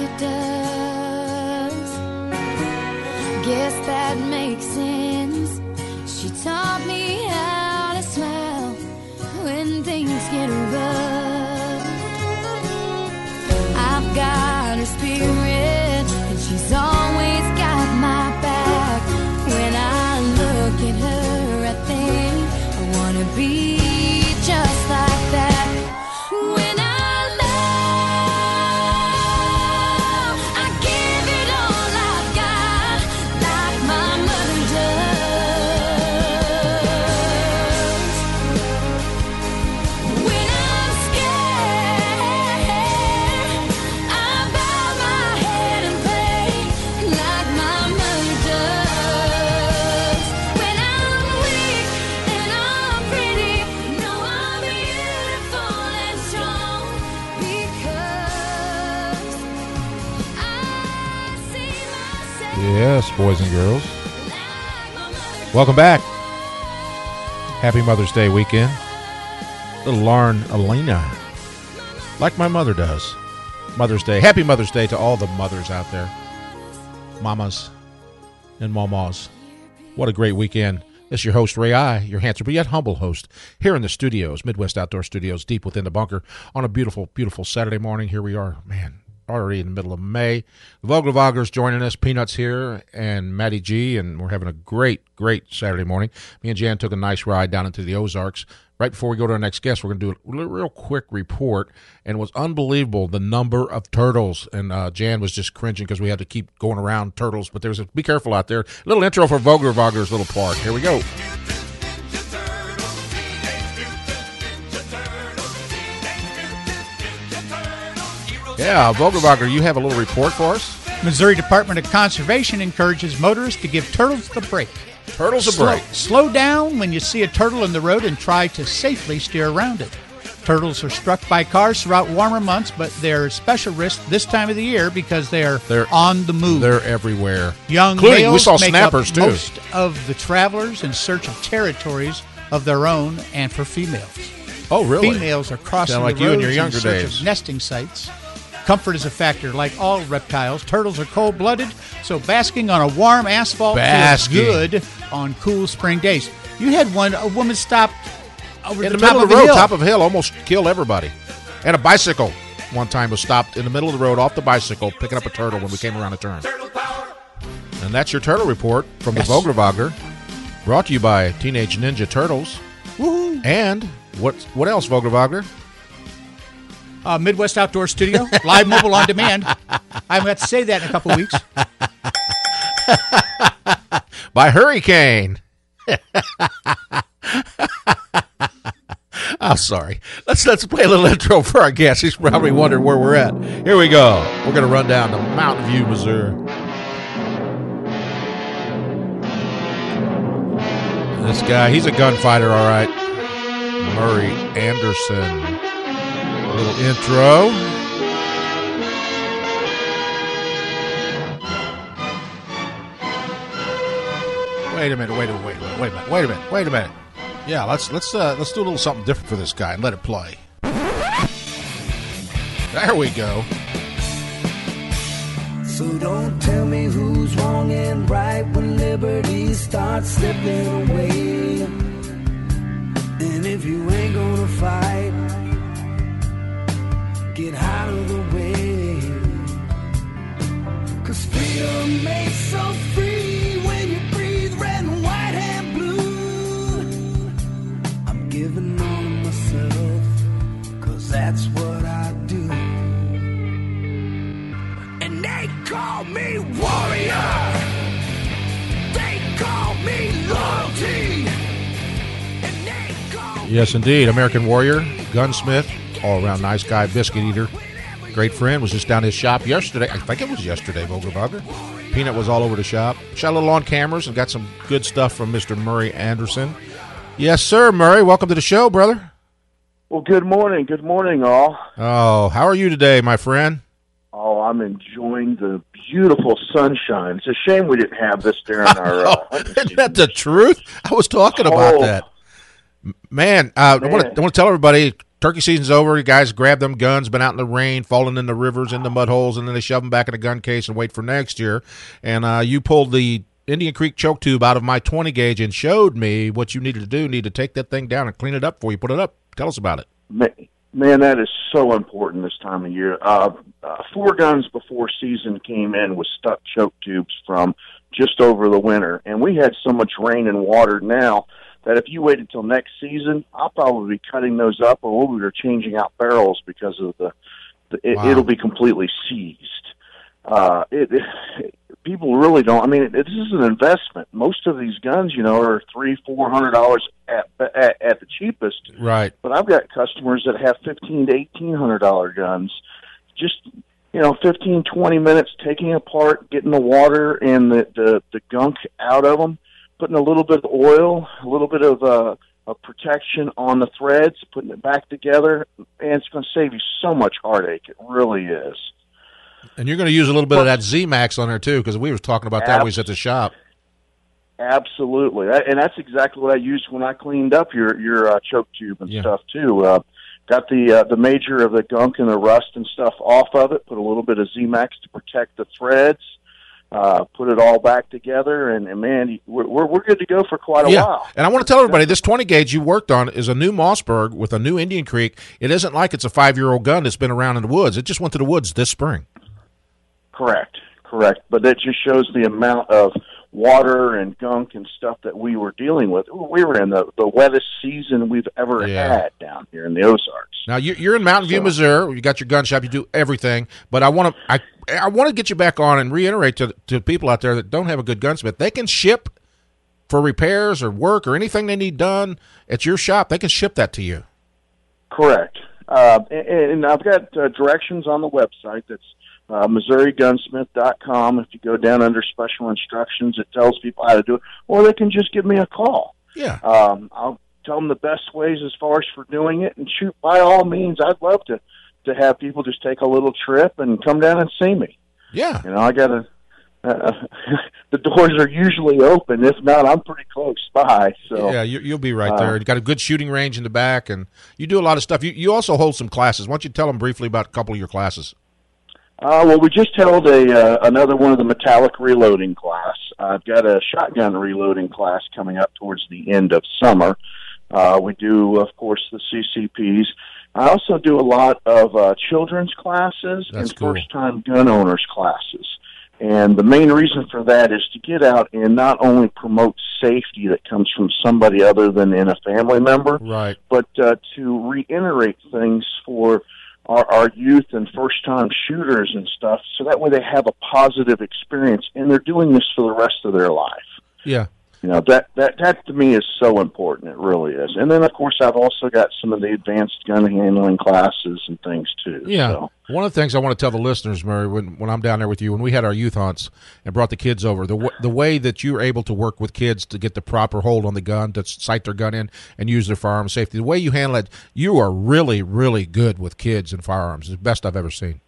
it does. Guess that makes sense. She taught me how to smile when things get rough. I've got her spirit, and she's always got my back. When I look at her, I think I wanna be just like that. When I love, I give it all I've got, like my mother does. When I'm scared, I bow my head and pray, like my mother does. When I'm weak and I'm pretty, know I'm beautiful and strong, because I see myself Yes, boys and girls. like my mother. Welcome back. Happy Mother's Day weekend. Little Lauren Elena. Like my mother does. Mother's Day. Happy Mother's Day to all the mothers out there. Mamas and mamas. What a great weekend. This is your host, Ray I, your handsome but yet humble host, here in the studios, Midwest Outdoor Studios, deep within the bunker, on a beautiful, beautiful Saturday morning. Here we are, man, already in the middle of May. The Vogelvogler's joining us, Peanuts here, and Matty G, and we're having a great, great Saturday morning. Me and Jan took a nice ride down into the Ozarks. Right before we go to our next guest, we're going to do a real quick report, and it was unbelievable, the number of turtles, and Jan was just cringing because we had to keep going around turtles, but there's be careful out there. A little intro for Vogelvogler's little park. Here we go. Yeah, Vogelvogler, you have a little report for us? Missouri Department of Conservation encourages motorists to give turtles the break. Turtles a break. Slow down when you see a turtle in the road and try to safely steer around it. Turtles are struck by cars throughout warmer months, but they're special risk this time of the year because they're on the move. They're everywhere. Young Including, males we saw make snappers, up too. most of the travelers in search of territories of their own, and for females. Oh, really? Females are crossing Sound like the you in roads your in younger search days. of nesting sites. Comfort is a factor. Like all reptiles, turtles are cold-blooded, so basking on a warm asphalt feels good on cool spring days. You had a woman stopped over In the the top middle of of the road, hill. top of a hill, almost killed everybody. And a bicycle one time was stopped in the middle of the road off the bicycle, picking up a turtle when we came around a turn. And that's your turtle report from the Vogelvogler, brought to you by Teenage Ninja Turtles. Woohoo. And what else, Vogelvogler? Midwest Outdoor Studio, live mobile on demand. I'm going to say that in a couple weeks. By Hurricane. I'm sorry. Let's play a little intro for our guest. He's probably wondering where we're at. Here we go. We're going to run down to Mountain View, Missouri. This guy, he's a gunfighter, all right. Murray Anderson. A little intro. Wait a minute. Yeah, let's do a little something different for this guy and let it play. There we go. So don't tell me who's wrong and right when liberty starts slipping away. And if you ain't gonna fight, get out of the way. 'Cause freedom makes so free when you breathe red and white and blue. I'm giving all of myself, 'cause that's what I do. And they call me warrior, they call me loyalty, and they call Yes, indeed. American warrior, gunsmith, all-around nice guy, biscuit eater. Great friend. Was just down his shop yesterday. I think it was yesterday, Vogelvogler. Peanut was all over the shop. Shot a little on cameras and got some good stuff from Mr. Murray Anderson. Yes, sir, Murray. Welcome to the show, brother. Well, good morning. Good morning, all. Oh, how are you today, my friend? Oh, I'm enjoying the beautiful sunshine. It's a shame we didn't have this during our... Isn't that the truth? I was talking about that. Man, I want to tell everybody, turkey season's over. You guys grab them guns, been out in the rain, falling in the rivers, in the mud holes, and then they shove them back in a gun case and wait for next year. And you pulled the Indian Creek choke tube out of my 20 gauge and showed me what you needed to do. You need to take that thing down and clean it up before you put it up. Tell us about it. Man, that is so important this time of year. 4 guns before season came in with stuck choke tubes from just over the winter, and we had so much rain and water now that if you waited till next season, I'll probably be cutting those up, or we were changing out barrels because of it'll be completely seized. People really don't. I mean, this is an investment. Most of these guns, are $300-400 at the cheapest. Right. But I've got customers that have $1,500 to $1,800 guns. Just 15-20 minutes taking apart, getting the water and the gunk out of them, putting a little bit of oil, a little bit of a protection on the threads, putting it back together, and it's going to save you so much heartache. It really is. And you're going to use a little bit of that Z-Max on there, too, because we were talking about that when we was at the shop. Absolutely. And that's exactly what I used when I cleaned up your choke tube and stuff, too. Got the major of the gunk and the rust and stuff off of it, put a little bit of Z-Max to protect the threads, put it all back together, and man, we're good to go for quite a while. And I want to tell everybody, this 20 gauge you worked on is a new Mossberg with a new Indian Creek. It isn't like it's a 5-year-old gun that's been around in the woods. It just went to the woods this spring. Correct. But that just shows the amount of water and gunk and stuff that we were dealing with. We were in the wettest season we've ever had down here in the Ozarks. Now you're in Mountain View, Missouri. You got your gun shop. You do everything. But I want to get you back on and reiterate to people out there that don't have a good gunsmith. They can ship for repairs or work or anything they need done at your shop. They can ship that to you. Correct. And I've got directions on the website. That's MissouriGunsmith.com. If you go down under special instructions, it tells people how to do it, or they can just give me a call. Yeah. I'll tell them the best ways as far as for doing it, and shoot, by all means, I'd love to have people just take a little trip and come down and see me. Yeah. I got the doors are usually open. If not, I'm pretty close by. So yeah, you'll be right there. You got a good shooting range in the back, and you do a lot of stuff. You also hold some classes. Why don't you tell them briefly about a couple of your classes? Well, we just held another one of the metallic reloading class. I've got a shotgun reloading class coming up towards the end of summer. We do, of course, the CCPs. I also do a lot of children's classes and first-time gun owners classes. And the main reason for that is to get out and not only promote safety that comes from somebody other than in a family member, right, but to reiterate things for our youth and first-time shooters and stuff, so that way they have a positive experience, and they're doing this for the rest of their life. Yeah. That to me is so important. It really is. And then, of course, I've also got some of the advanced gun handling classes and things, too. Yeah. So. One of the things I want to tell the listeners, Murray, when I'm down there with you, when we had our youth hunts and brought the kids over, the way that you're able to work with kids to get the proper hold on the gun, to sight their gun in and use their firearm safety, the way you handle it, you are really, really good with kids and firearms. It's the best I've ever seen.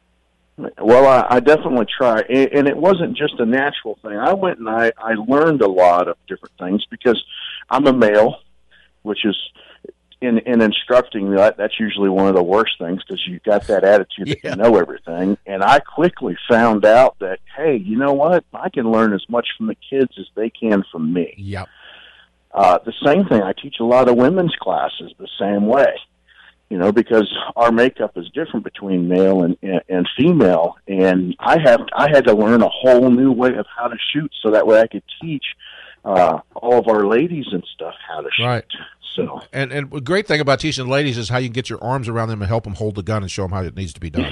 Well, I definitely try, and it wasn't just a natural thing. I went and I learned a lot of different things because I'm a male, which is in instructing that's usually one of the worst things because you've got that attitude that you know everything. And I quickly found out that, hey, you know what? I can learn as much from the kids as they can from me. Yep. The same thing. I teach a lot of women's classes the same way. Because our makeup is different between male and female, and I had to learn a whole new way of how to shoot, so that way I could teach all of our ladies and stuff how to shoot. Right. So, and the great thing about teaching ladies is how you can get your arms around them and help them hold the gun and show them how it needs to be done.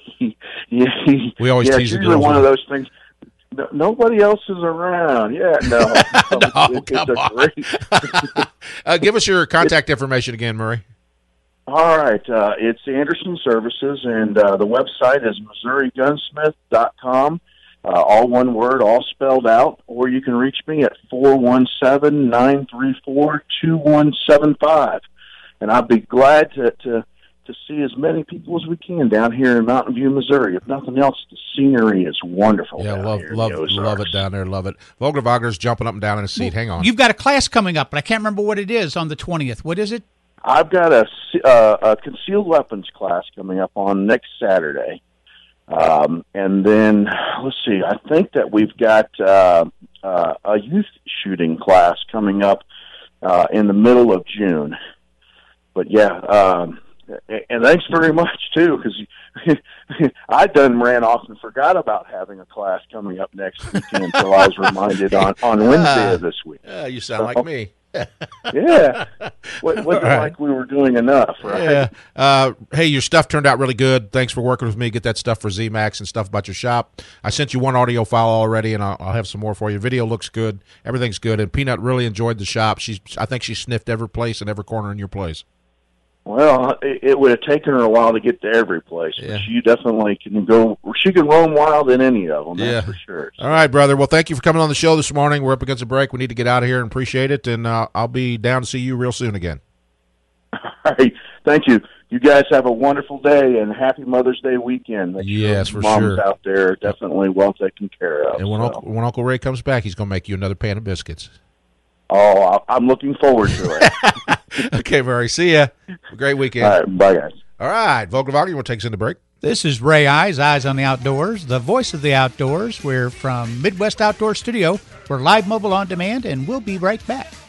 We always tease the girls. One of those things. Nobody else is around. Yeah, no. Come on. Give us your contact information again, Murray. All right. It's Anderson Services, and the website is MissouriGunsmith.com. All one word, all spelled out. Or you can reach me at 417-934-2175. And I'd be glad to to see as many people as we can down here in Mountain View, Missouri. If nothing else, the scenery is wonderful. Yeah, down here in love the Ozarks. it down there. Love it. Vogler Wagner's jumping up and down in his seat. Hang on. You've got a class coming up, but I can't remember what it is on the 20th. What is it? I've got a concealed weapons class coming up on next Saturday. And then, let's see, I think that we've got a youth shooting class coming up in the middle of June. But, yeah, and thanks very much, too, because I done ran off and forgot about having a class coming up next weekend until I was reminded on Wednesday of this week. You sound like me. Yeah. Wasn't like we were doing enough, right? Yeah. Hey, your stuff turned out really good. Thanks for working with me. Get that stuff for ZMAX and stuff about your shop. I sent you one audio file already, and I'll have some more for you. Video looks good. Everything's good. And Peanut really enjoyed the shop. I think she sniffed every place and every corner in your place. Well, it would have taken her a while to get to every place. Yeah. But she definitely can go. She can roam wild in any of them. That's for sure. All right, brother. Well, thank you for coming on the show this morning. We're up against a break. We need to get out of here and appreciate it. And I'll be down to see you real soon again. All right. Thank you. You guys have a wonderful day and happy Mother's Day weekend. Yes, for moms sure. Out there definitely well taken care of. And when Uncle Ray comes back, he's going to make you another pan of biscuits. Oh, I'm looking forward to it. Okay, Murray. See ya. Have a great weekend. All right. Bye, guys. All right. Vogler Wagner, you want to take us into break? This is Ray Eyes on the Outdoors, the voice of the outdoors. We're from Midwest Outdoor Studio. We're live, mobile, on demand, and we'll be right back.